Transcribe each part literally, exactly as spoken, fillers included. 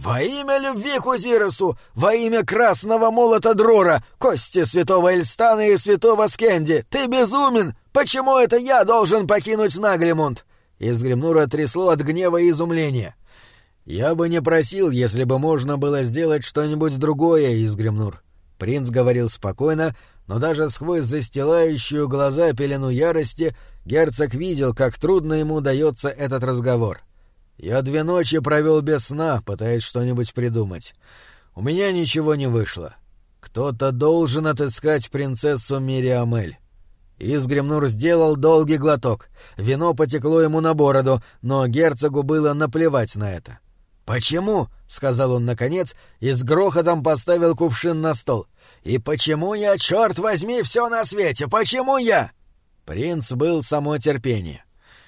«Во имя любви к Узиросу! Во имя красного молота Дрора! Кости святого Эльстана и святого Скенди! Ты безумен! Почему это я должен покинуть Наглимунд?» Изгримнура трясло от гнева и изумления. «Я бы не просил, если бы можно было сделать что-нибудь другое, Изгримнур». Принц говорил спокойно, но даже сквозь застилающую глаза пелену ярости герцог видел, как трудно ему дается этот разговор. «Я две ночи провел без сна, пытаясь что-нибудь придумать. У меня ничего не вышло. Кто-то должен отыскать принцессу Мириамель». Изгримнур сделал долгий глоток. Вино потекло ему на бороду, но герцогу было наплевать на это. «Почему?» — сказал он наконец и с грохотом поставил кувшин на стол. «И почему я, черт возьми, все на свете? Почему я?» Принц был само терпение.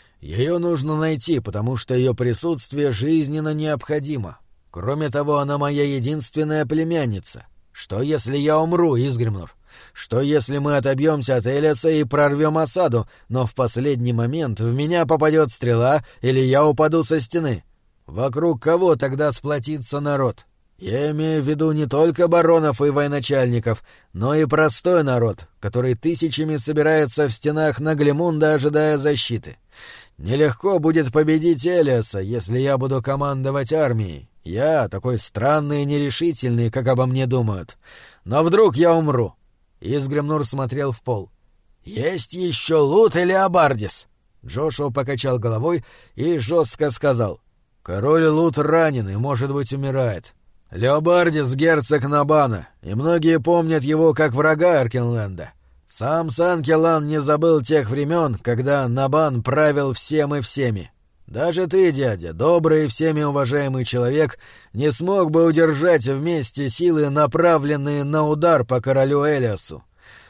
«Ее нужно найти, потому что ее присутствие жизненно необходимо. Кроме того, она моя единственная племянница. Что, если я умру, Изгримнур? Что, если мы отобьемся от Элиаса и прорвем осаду, но в последний момент в меня попадет стрела или я упаду со стены? Вокруг кого тогда сплотится народ? Я имею в виду не только баронов и военачальников, но и простой народ, который тысячами собирается в стенах Наглимунда, ожидая защиты. Нелегко будет победить Элиаса, если я буду командовать армией. Я такой странный и нерешительный, как обо мне думают. Но вдруг я умру». Изгримнур смотрел в пол. «Есть еще Лут или Абардис?» Джошуа покачал головой и жестко сказал: «Король Лут ранен и, может быть, умирает. Леобардис — герцог Набана, и многие помнят его как врага Эркинленда. Сам Санкелан не забыл тех времен, когда Набан правил всем и всеми. Даже ты, дядя, добрый и всеми уважаемый человек, не смог бы удержать вместе силы, направленные на удар по королю Элиасу.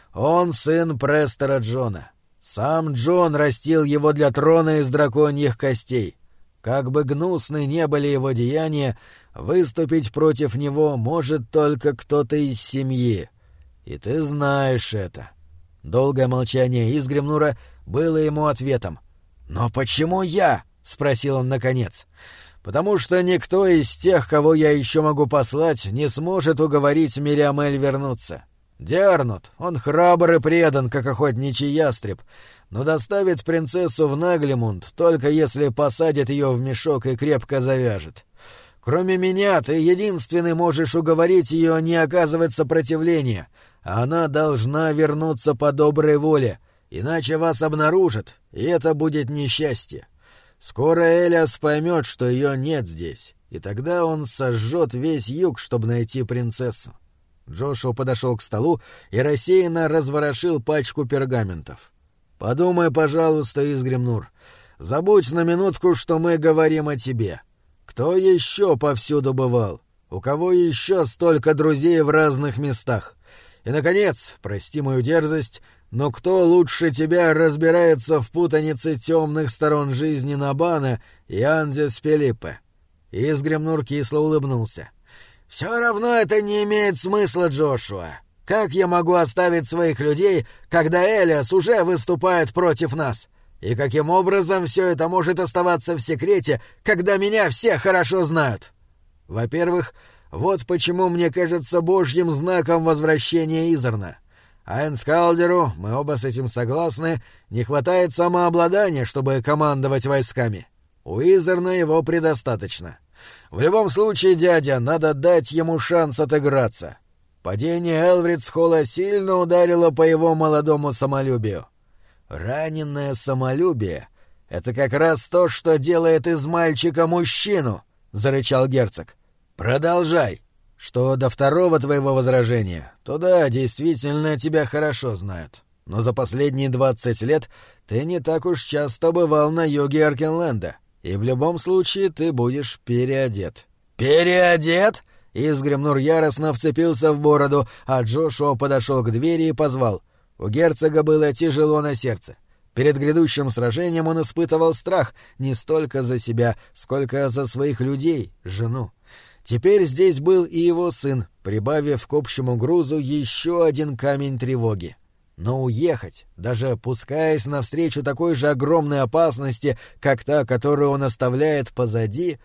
Он сын Престора Джона. Сам Джон растил его для трона из драконьих костей. Как бы гнусны не были его деяния, выступить против него может только кто-то из семьи. И ты знаешь это». Долгое молчание Изгримнура было ему ответом. «Но почему я?» — спросил он наконец. «Потому что никто из тех, кого я еще могу послать, не сможет уговорить Мириамель вернуться. Диарнут, он храбр и предан, как охотничий ястреб, но доставит принцессу в Наглимунд, только если посадит ее в мешок и крепко завяжет. Кроме меня, ты единственный можешь уговорить ее не оказывать сопротивления, а она должна вернуться по доброй воле, иначе вас обнаружат, и это будет несчастье. Скоро Элиас поймет, что ее нет здесь, и тогда он сожжет весь юг, чтобы найти принцессу». Джошуа подошел к столу и рассеянно разворошил пачку пергаментов. «Подумай, пожалуйста, Изгримнур, забудь на минутку, что мы говорим о тебе. Кто еще повсюду бывал? У кого еще столько друзей в разных местах? И, наконец, прости мою дерзость, но кто лучше тебя разбирается в путанице темных сторон жизни Набана и Анзис Пелиппе?» Изгримнур кисло улыбнулся. «Все равно это не имеет смысла, Джошуа. Как я могу оставить своих людей, когда Элиас уже выступает против нас? И каким образом все это может оставаться в секрете, когда меня все хорошо знают? Во-первых, вот почему мне кажется божьим знаком возвращения Изерна. А Энскалдеру, мы оба с этим согласны, не хватает самообладания, чтобы командовать войсками. У Изерна его предостаточно. В любом случае, дядя, надо дать ему шанс отыграться. Падение Элвридсхолла сильно ударило по его молодому самолюбию. Раненное самолюбие — это как раз то, что делает из мальчика мужчину, — зарычал герцог. Продолжай. Что до второго твоего возражения, то да, действительно, тебя хорошо знают. Но за последние двадцать лет ты не так уж часто бывал на юге Эркинленда, и в любом случае ты будешь переодет. «Переодет?» Изгримнур яростно вцепился в бороду, а Джошуа подошел к двери и позвал. У герцога было тяжело на сердце. Перед грядущим сражением он испытывал страх не столько за себя, сколько за своих людей, жену. Теперь здесь был и его сын, прибавив к общему грузу еще один камень тревоги. Но уехать, даже пускаясь навстречу такой же огромной опасности, как та, которую он оставляет позади,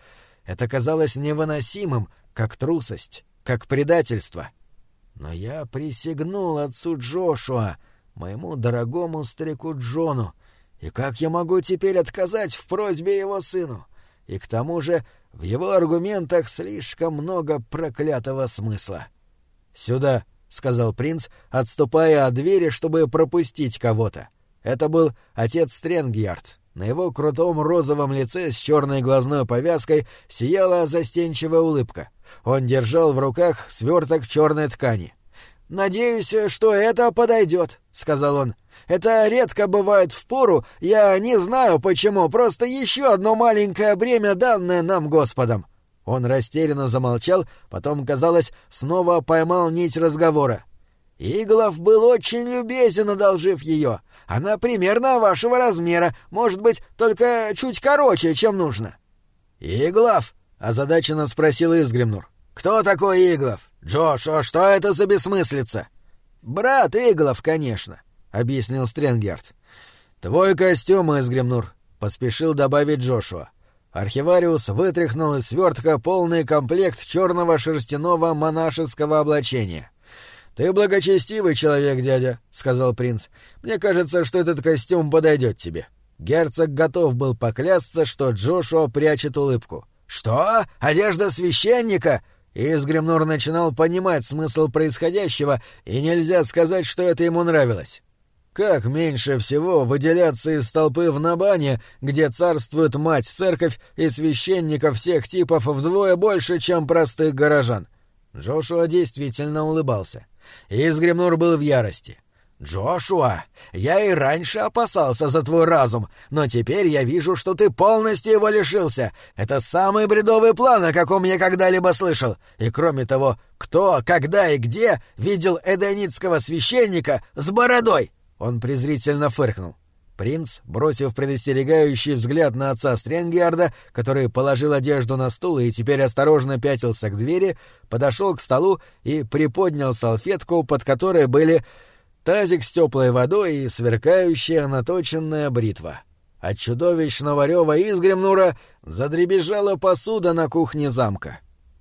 это казалось невыносимым, как трусость, как предательство. Но я присягнул отцу Джошуа, моему дорогому старику Джону, и как я могу теперь отказать в просьбе его сыну? И к тому же в его аргументах слишком много проклятого смысла. «Сюда», — сказал принц, отступая от двери, чтобы пропустить кого-то. Это был отец Стрэнгьярд. На его крутом розовом лице с черной глазной повязкой сияла застенчивая улыбка. Он держал в руках сверток черной ткани. «Надеюсь, что это подойдет», — сказал он. «Это редко бывает впору, я не знаю почему, просто еще одно маленькое бремя, данное нам Господом». Он растерянно замолчал, потом, казалось, снова поймал нить разговора. «Иглов был очень любезен, одолжив ее. Она примерно вашего размера, может быть, только чуть короче, чем нужно». «Иглов?» — озадаченно спросил Изгримнур. «Кто такой Иглов? Джошуа, что это за бессмыслица?» «Брат Иглов, конечно», — объяснил Стрэнгьярд. «Твой костюм, Изгримнур», — поспешил добавить Джошуа. Архивариус вытряхнул из свертка полный комплект черного шерстяного монашеского облачения. «Ты благочестивый человек, дядя», — сказал принц. «Мне кажется, что этот костюм подойдет тебе». Герцог готов был поклясться, что Джошуа прячет улыбку. «Что? Одежда священника?» Изгримнур начинал понимать смысл происходящего, и нельзя сказать, что это ему нравилось. Как меньше всего выделяться из толпы в Набане, где царствует мать-церковь и священников всех типов вдвое больше, чем простых горожан? Джошуа действительно улыбался. Изгримнур был в ярости. «Джошуа, я и раньше опасался за твой разум, но теперь я вижу, что ты полностью его лишился. Это самый бредовый план, о каком я когда-либо слышал. И кроме того, кто, когда и где видел эдонитского священника с бородой?» Он презрительно фыркнул. Принц, бросив предостерегающий взгляд на отца Стрэнгьярда, который положил одежду на стул и теперь осторожно пятился к двери, подошел к столу и приподнял салфетку, под которой были тазик с теплой водой и сверкающая наточенная бритва. От чудовищного рева Изгримнура задребезжала посуда на кухне замка.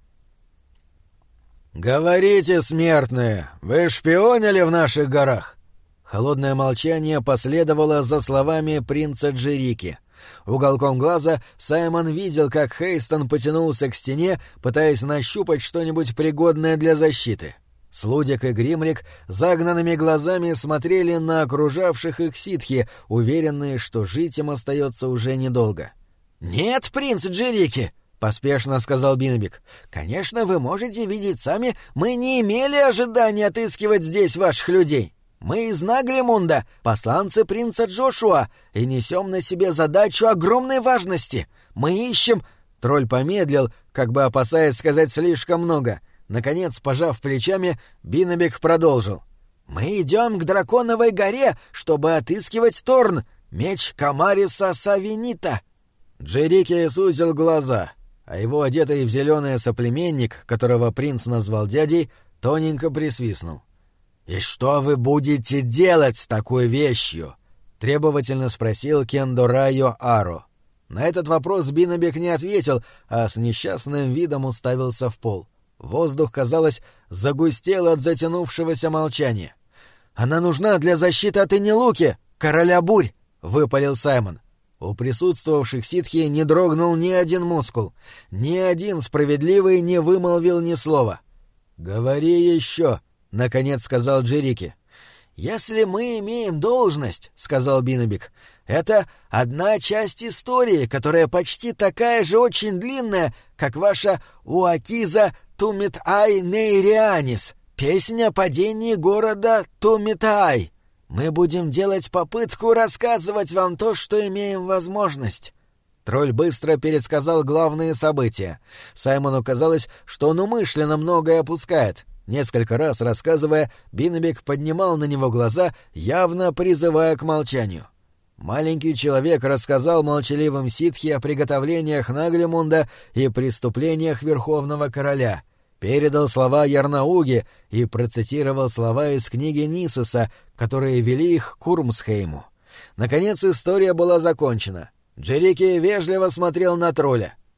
«Говорите, смертные, вы шпионили в наших горах?» Холодное молчание последовало за словами принца Джерики. Уголком глаза Саймон видел, как Хейстон потянулся к стене, пытаясь нащупать что-нибудь пригодное для защиты. Слудик и Гримрик загнанными глазами смотрели на окружавших их ситхи, уверенные, что жить им остается уже недолго. «Нет, принц Джерики!» — поспешно сказал Биннебик. «Конечно, вы можете видеть сами, мы не имели ожидания отыскивать здесь ваших людей. Мы из Наглимунда, посланцы принца Джошуа, и несем на себе задачу огромной важности. Мы ищем...» Тролль помедлил, как бы опасаясь сказать слишком много. Наконец, пожав плечами, Биннебик продолжил. «Мы идем к Драконовой горе, чтобы отыскивать Торн, меч Камариса Савинита». Джерики сузил глаза, а его одетый в зеленое соплеменник, которого принц назвал дядей, тоненько присвистнул. «И что вы будете делать с такой вещью?» — требовательно спросил Кендорайо Аро. На этот вопрос Биннебик не ответил, а с несчастным видом уставился в пол. Воздух, казалось, загустел от затянувшегося молчания. «Она нужна для защиты от Инилуки, короля бурь!» — выпалил Саймон. У присутствовавших ситхи не дрогнул ни один мускул. Ни один справедливый не вымолвил ни слова. «Говори еще!» — наконец сказал Джерики. «Если мы имеем должность, — сказал Биннебик, — это одна часть истории, которая почти такая же очень длинная, как ваша Уакиза Тумит-Ай Нейрианис, песня о падении города Тумит-Ай. Мы будем делать попытку рассказывать вам то, что имеем возможность». Тролль быстро пересказал главные события. Саймону казалось, что он умышленно многое опускает. Несколько раз рассказывая, Биннебик поднимал на него глаза, явно призывая к молчанию. Маленький человек рассказал молчаливым ситхи о приготовлениях Наглимунда и преступлениях Верховного Короля, передал слова Ярнауги и процитировал слова из книги Нисоса, которые вели их к Курмсхейму. Наконец история была закончена. Джерики вежливо смотрел на тролля.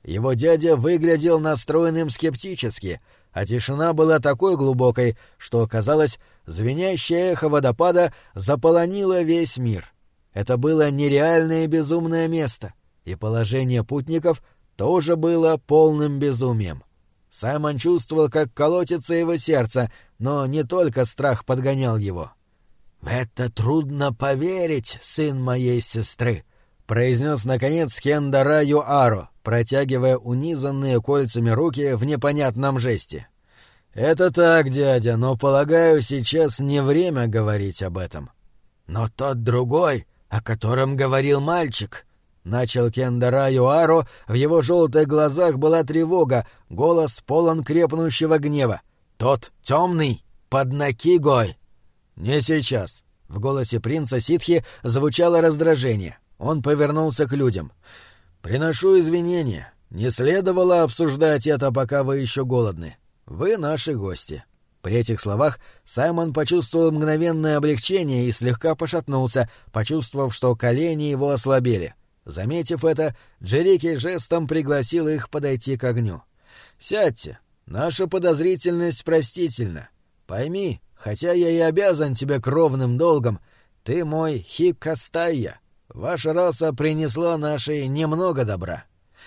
Его дядя выглядел настроенным скептически, а тишина была такой глубокой, что, казалось, звенящее эхо водопада заполонило весь мир. Это было нереальное безумное место, и положение путников тоже было полным безумием. Саймон чувствовал, как колотится его сердце, но не только страх подгонял его. «В это трудно поверить, сын моей сестры», — произнес, наконец, Кендара Юаро, протягивая унизанные кольцами руки в непонятном жесте. «Это так, дядя, но, полагаю, сейчас не время говорить об этом». «Но тот другой, о котором говорил мальчик», — начал Кендара Юаро, в его желтых глазах была тревога, голос полон крепнущего гнева. «Тот темный, под Накигой». «Не сейчас». В голосе принца ситхи звучало раздражение. Он повернулся к людям. «Приношу извинения. Не следовало обсуждать это, пока вы еще голодны. Вы наши гости». При этих словах Саймон почувствовал мгновенное облегчение и слегка пошатнулся, почувствовав, что колени его ослабели. Заметив это, Джерики жестом пригласил их подойти к огню. «Сядьте. Наша подозрительность простительна. Пойми, хотя я и обязан тебе кровным долгом, ты мой Хиккастайя. Ваша раса принесла нашей немного добра».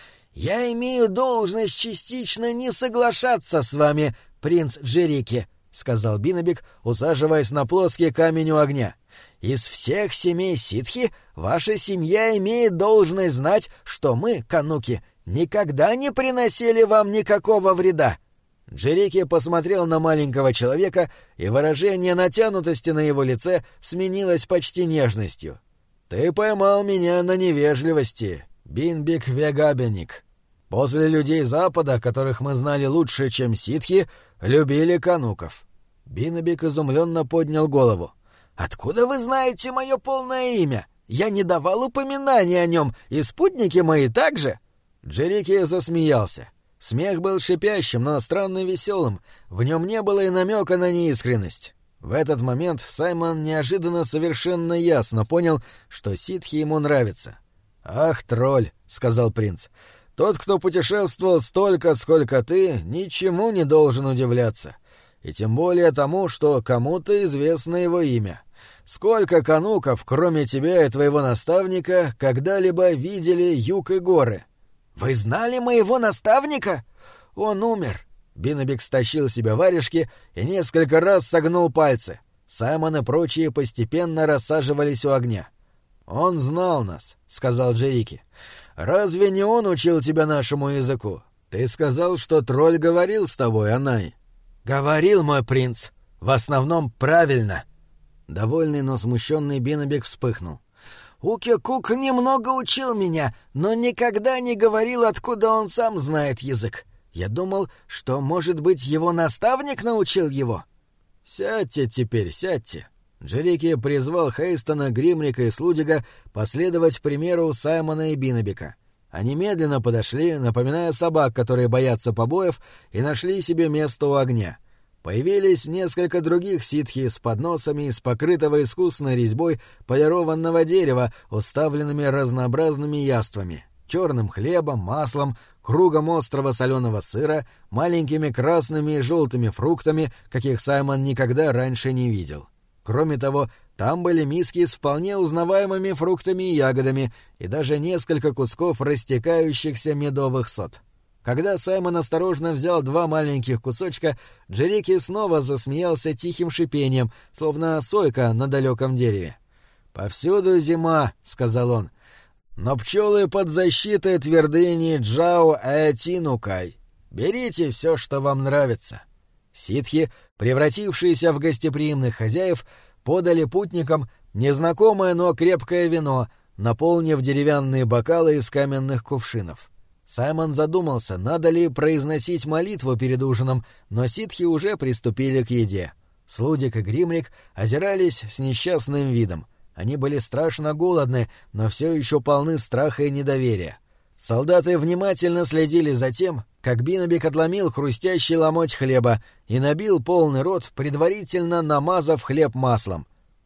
«Я имею должность частично не соглашаться с вами, принц Джерики», — сказал Биннебик, усаживаясь на плоский камень у огня. «Из всех семей ситхи ваша семья имеет должность знать, что мы, кануки, никогда не приносили вам никакого вреда». Джерики посмотрел на маленького человека, и выражение натянутости на его лице сменилось почти нежностью. «Ты поймал меня на невежливости, Бинбик Вегабеник. После людей Запада, которых мы знали лучше, чем ситхи, любили кануков». Биннебик изумленно поднял голову. «Откуда вы знаете мое полное имя? Я не давал упоминания о нем, и спутники мои также?» Джерики засмеялся. Смех был шипящим, но странно веселым. В нем не было и намека на неискренность. В этот момент Саймон неожиданно совершенно ясно понял, что ситхи ему нравятся. «Ах, тролль», — сказал принц, — «тот, кто путешествовал столько, сколько ты, ничему не должен удивляться. И тем более тому, что кому-то известно его имя. Сколько кануков, кроме тебя и твоего наставника, когда-либо видели юг и горы?» «Вы знали моего наставника? Он умер». Биннебик стащил себе варежки и несколько раз согнул пальцы. Саймон и прочие постепенно рассаживались у огня. «Он знал нас», — сказал Джерики. «Разве не он учил тебя нашему языку? Ты сказал, что тролль говорил с тобой, Анай». «Говорил, мой принц. В основном правильно». Довольный, но смущенный Биннебик вспыхнул. «Уки-Кук немного учил меня, но никогда не говорил, откуда он сам знает язык. Я думал, что, может быть, его наставник научил его». «Сядьте теперь, сядьте». Джерики призвал Хейстона, Гримрика и Слудига последовать примеру Саймона и Биннебика. Они медленно подошли, напоминая собак, которые боятся побоев, и нашли себе место у огня. Появились несколько других ситхи с подносами из покрытого искусной резьбой полированного дерева, уставленными разнообразными яствами — черным хлебом, маслом, кругом острого соленого сыра, маленькими красными и желтыми фруктами, каких Саймон никогда раньше не видел. Кроме того, там были миски с вполне узнаваемыми фруктами и ягодами и даже несколько кусков растекающихся медовых сот. Когда Саймон осторожно взял два маленьких кусочка, Джерики снова засмеялся тихим шипением, словно сойка на далеком дереве. «Повсюду зима», — сказал он, — «но пчелы под защитой твердыни Джао Аэтинукай. Берите все, что вам нравится». Ситхи, превратившиеся в гостеприимных хозяев, подали путникам незнакомое, но крепкое вино, наполнив деревянные бокалы из каменных кувшинов. Саймон задумался, надо ли произносить молитву перед ужином, но ситхи уже приступили к еде. Слудик и Гримрик озирались с несчастным видом. Они были страшно голодны, но все еще полны страха и недоверия. Солдаты внимательно следили за тем, как Биннебик отломил хрустящий ломоть хлеба и набил полный рот, предварительно намазав хлеб маслом.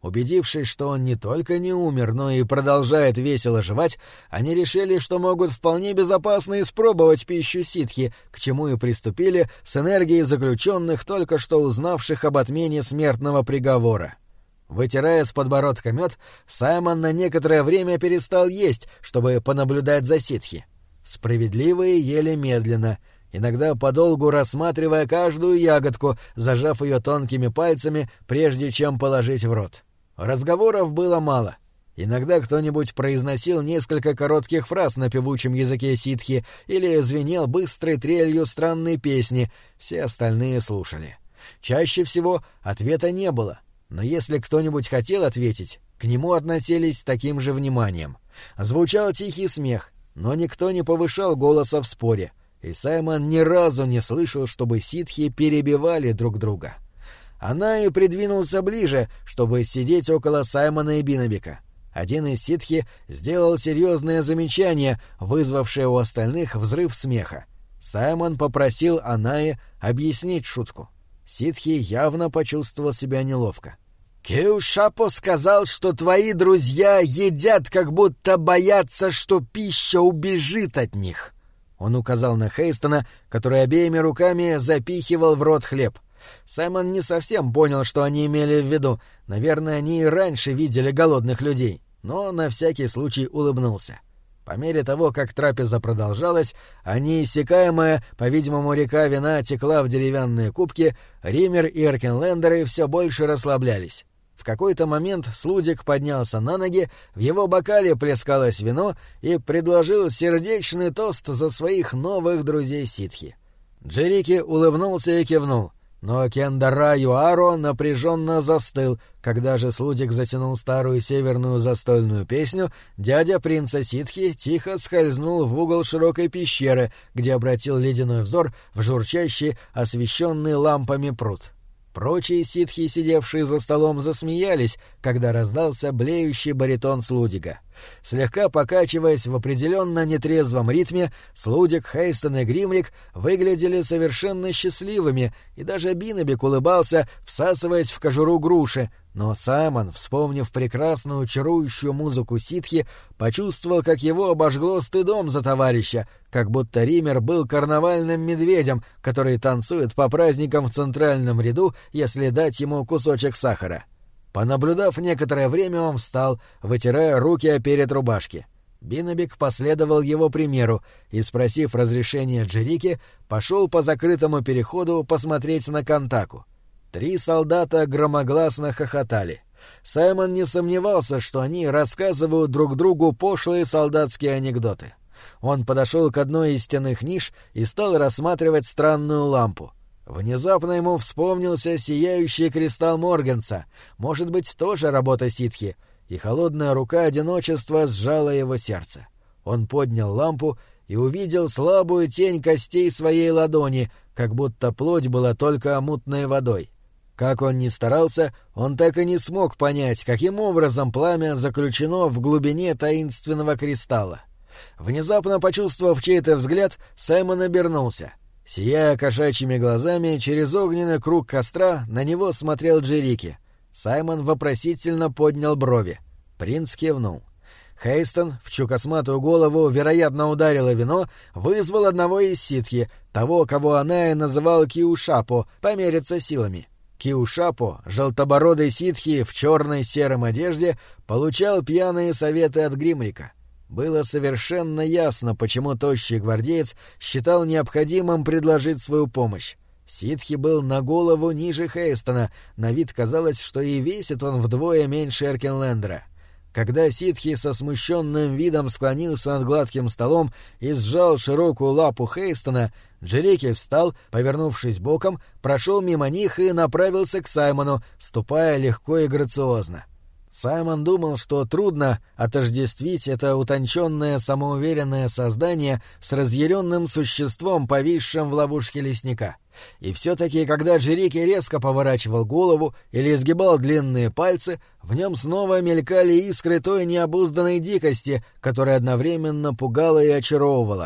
Убедившись, что он не только не умер, но и продолжает весело жевать, они решили, что могут вполне безопасно испробовать пищу ситхи, к чему и приступили с энергией заключенных, только что узнавших об отмене смертного приговора. Вытирая с подбородка мед, Саймон на некоторое время перестал есть, чтобы понаблюдать за ситхи. Справедливые ели медленно, иногда подолгу рассматривая каждую ягодку, зажав ее тонкими пальцами, прежде чем положить в рот. Разговоров было мало. Иногда кто-нибудь произносил несколько коротких фраз на певучем языке ситхи или звенел быстрой трелью странной песни, все остальные слушали. Чаще всего ответа не было, но если кто-нибудь хотел ответить, к нему относились с таким же вниманием. Звучал тихий смех, но никто не повышал голоса в споре, и Саймон ни разу не слышал, чтобы ситхи перебивали друг друга. Она и придвинулся ближе, чтобы сидеть около Саймона и Биннебека. Один из ситхи сделал серьезное замечание, вызвавшее у остальных взрыв смеха. Саймон попросил Анаи объяснить шутку. Ситхи явно почувствовал себя неловко. «Киушапо сказал, что твои друзья едят, как будто боятся, что пища убежит от них». Он указал на Хейстона, который обеими руками запихивал в рот хлеб. Саймон не совсем понял, что они имели в виду. Наверное, они и раньше видели голодных людей, но на всякий случай улыбнулся. По мере того, как трапеза продолжалась, а неиссякаемая, по-видимому, река вина текла в деревянные кубки, Риммер и Эркенлендеры все больше расслаблялись. В какой-то момент Слудик поднялся на ноги, в его бокале плескалось вино и предложил сердечный тост за своих новых друзей ситхи. Джерики улыбнулся и кивнул. Но Кендара Юаро напряженно застыл, когда же Слудик затянул старую северную застольную песню, дядя принца ситхи тихо скользнул в угол широкой пещеры, где обратил ледяной взор в журчащий, освещенный лампами пруд. Прочие ситхи, сидевшие за столом, засмеялись, когда раздался блеющий баритон Слудига. Слегка покачиваясь в определенно нетрезвом ритме, Слудик, Хейстон и Гримрик выглядели совершенно счастливыми, и даже Биннебек улыбался, всасываясь в кожуру груши, но Саймон, вспомнив прекрасную чарующую музыку ситхи, почувствовал, как его обожгло стыдом за товарища, как будто Риммер был карнавальным медведем, который танцует по праздникам в центральном ряду, если дать ему кусочек сахара. Понаблюдав некоторое время, он встал, вытирая руки о перед рубашки. Биннебек последовал его примеру и, спросив разрешения Джерики, пошел по закрытому переходу посмотреть на Кантаку. Три солдата громогласно хохотали. Саймон не сомневался, что они рассказывают друг другу пошлые солдатские анекдоты. Он подошел к одной из стенных ниш и стал рассматривать странную лампу. Внезапно ему вспомнился сияющий кристалл Моргенса, может быть, тоже работа ситхи, и холодная рука одиночества сжала его сердце. Он поднял лампу и увидел слабую тень костей своей ладони, как будто плоть была только омутной водой. Как он ни старался, он так и не смог понять, каким образом пламя заключено в глубине таинственного кристалла. Внезапно почувствовав чей-то взгляд, Саймон обернулся. Сияя кошачьими глазами, через огненный круг костра на него смотрел Джерики. Саймон вопросительно поднял брови. Принц кивнул. Хейстон, в чью косматую голову, вероятно, ударило вино, вызвал одного из ситхи, того, кого Анаи называл Киушапо, помериться силами. Киушапо, желтобородый ситхи в черной сером одежде, получал пьяные советы от Гримрика. Было совершенно ясно, почему тощий гвардеец считал необходимым предложить свою помощь. Ситхи был на голову ниже Хейстона, на вид казалось, что и весит он вдвое меньше Эркенлендера. Когда ситхи со смущенным видом склонился над гладким столом и сжал широкую лапу Хейстона, Джерики встал, повернувшись боком, прошел мимо них и направился к Саймону, ступая легко и грациозно. Саймон думал, что трудно отождествить это утонченное самоуверенное создание с разъяренным существом, повисшим в ловушке лесника. И все-таки, когда Джерики резко поворачивал голову или изгибал длинные пальцы, в нем снова мелькали искры той необузданной дикости, которая одновременно пугала и очаровывала.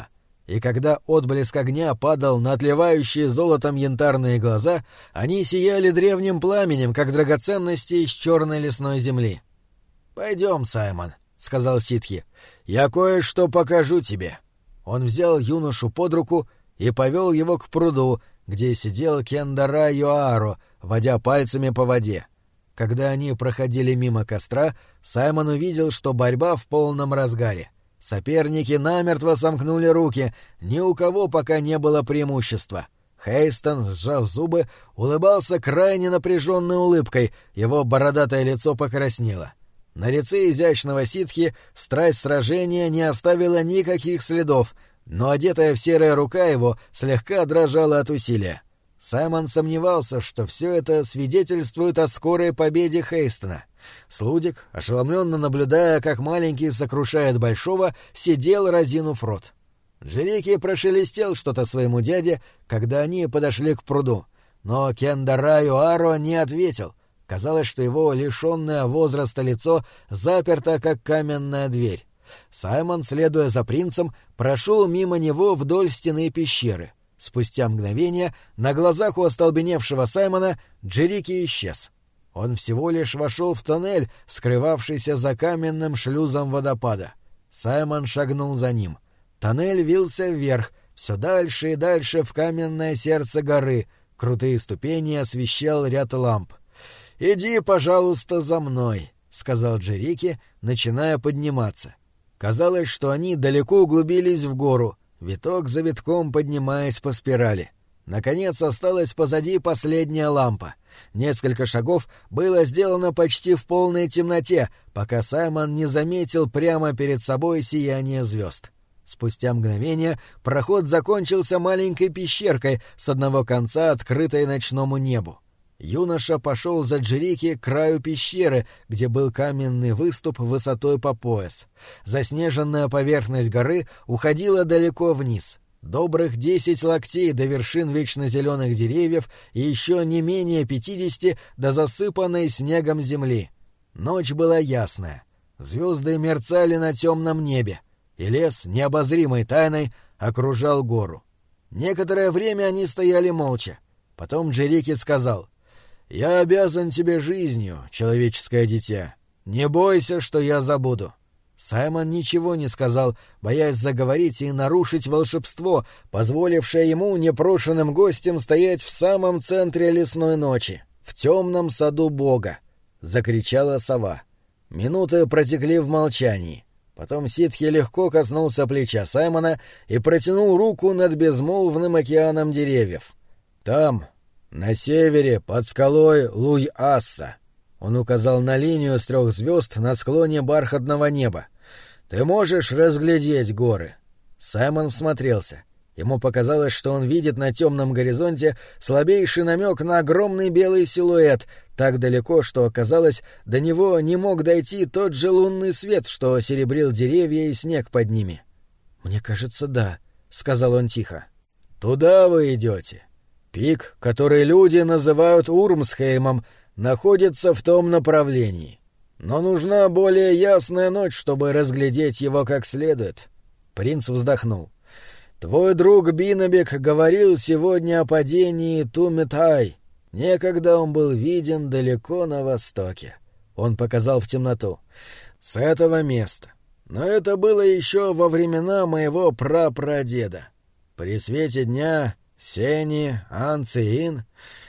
и когда отблеск огня падал на отливающие золотом янтарные глаза, они сияли древним пламенем, как драгоценности из черной лесной земли. «Пойдем, Саймон», — сказал ситхи, — «я кое-что покажу тебе». Он взял юношу под руку и повел его к пруду, где сидел Кендара Юааро, водя пальцами по воде. Когда они проходили мимо костра, Саймон увидел, что борьба в полном разгаре. Соперники намертво сомкнули руки, ни у кого пока не было преимущества. Хейстон, сжав зубы, улыбался крайне напряженной улыбкой, его бородатое лицо покраснело. На лице изящного ситхи страсть сражения не оставила никаких следов, но одетая в серая рука его слегка дрожала от усилия. Саймон сомневался, что все это свидетельствует о скорой победе Хейстона. Слудик, ошеломленно наблюдая, как маленький сокрушает большого, сидел, разинув рот. Джерики прошелестел что-то своему дяде, когда они подошли к пруду, но Кендара Юааро не ответил. Казалось, что его лишенное возраста лицо заперто, как каменная дверь. Саймон, следуя за принцем, прошел мимо него вдоль стены пещеры. Спустя мгновение на глазах у остолбеневшего Саймона Джерики исчез. Он всего лишь вошел в тоннель, скрывавшийся за каменным шлюзом водопада. Саймон шагнул за ним. Тоннель вился вверх, все дальше и дальше в каменное сердце горы. Крутые ступени освещал ряд ламп. «Иди, пожалуйста, за мной», — сказал Джерики, начиная подниматься. Казалось, что они далеко углубились в гору, виток за витком поднимаясь по спирали. Наконец осталась позади последняя лампа. Несколько шагов было сделано почти в полной темноте, пока Саймон не заметил прямо перед собой сияние звезд. Спустя мгновение проход закончился маленькой пещеркой с одного конца, открытой ночному небу. Юноша пошел за Джерики к краю пещеры, где был каменный выступ высотой по пояс. Заснеженная поверхность горы уходила далеко вниз. Добрых десять локтей до вершин вечно зеленых деревьев и еще не менее пятидесяти до засыпанной снегом земли. Ночь была ясная. Звезды мерцали на темном небе, и лес, необозримой тайной, окружал гору. Некоторое время они стояли молча. Потом Джерики сказал: «Я обязан тебе жизнью, человеческое дитя. Не бойся, что я забуду». Саймон ничего не сказал, боясь заговорить и нарушить волшебство, позволившее ему непрошенным гостям стоять в самом центре лесной ночи, в темном саду Бога. Закричала сова. Минуты протекли в молчании. Потом ситхи легко коснулся плеча Саймона и протянул руку над безмолвным океаном деревьев. «Там, на севере, под скалой Луй-Асса». Он указал на линию с трех звезд на склоне бархатного неба. «Ты можешь разглядеть горы?» Саймон всмотрелся. Ему показалось, что он видит на темном горизонте слабейший намек на огромный белый силуэт, так далеко, что, оказалось, до него не мог дойти тот же лунный свет, что серебрил деревья и снег под ними. «Мне кажется, да», — сказал он тихо. «Туда вы идете. Пик, который люди называют Урмсхеймом, находится в том направлении. Но нужна более ясная ночь, чтобы разглядеть его как следует». Принц вздохнул. «Твой друг Биннебек говорил сегодня о падении Тумитай. Некогда он был виден далеко на востоке». Он показал в темноту. «С этого места. Но это было еще во времена моего прапрадеда. При свете дня Сени, Анциин,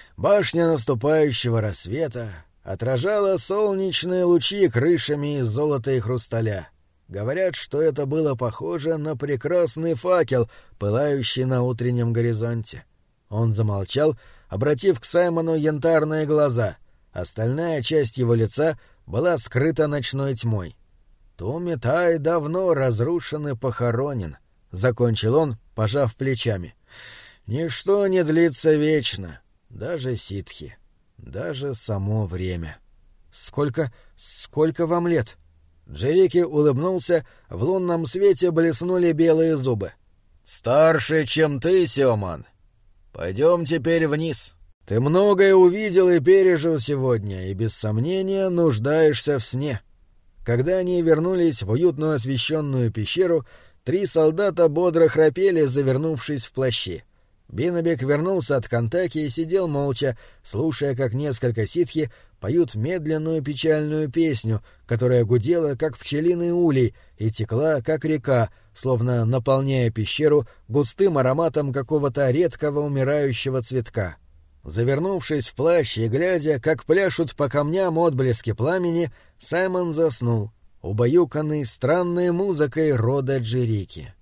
башня наступающего рассвета, отражала солнечные лучи крышами из золота и хрусталя. Говорят, что это было похоже на прекрасный факел, пылающий на утреннем горизонте». Он замолчал, обратив к Саймону янтарные глаза. Остальная часть его лица была скрыта ночной тьмой. «Тумитай давно разрушен и похоронен», — закончил он, пожав плечами. «Ничто не длится вечно, даже ситхи, даже само время». «Сколько... сколько вам лет?» Джерики улыбнулся, в лунном свете блеснули белые зубы. «Старше, чем ты, Сёман. Пойдем теперь вниз. Ты многое увидел и пережил сегодня, и без сомнения нуждаешься в сне». Когда они вернулись в уютную освещенную пещеру, Три солдата бодро храпели, завернувшись в плащи. Биннебек вернулся от Кантаки и сидел молча, слушая, как несколько ситхи поют медленную печальную песню, которая гудела, как пчелиный улей, и текла, как река, словно наполняя пещеру густым ароматом какого-то редкого умирающего цветка. Завернувшись в плащ и глядя, как пляшут по камням отблески пламени, Саймон заснул, убаюканный странной музыкой рода Джерики.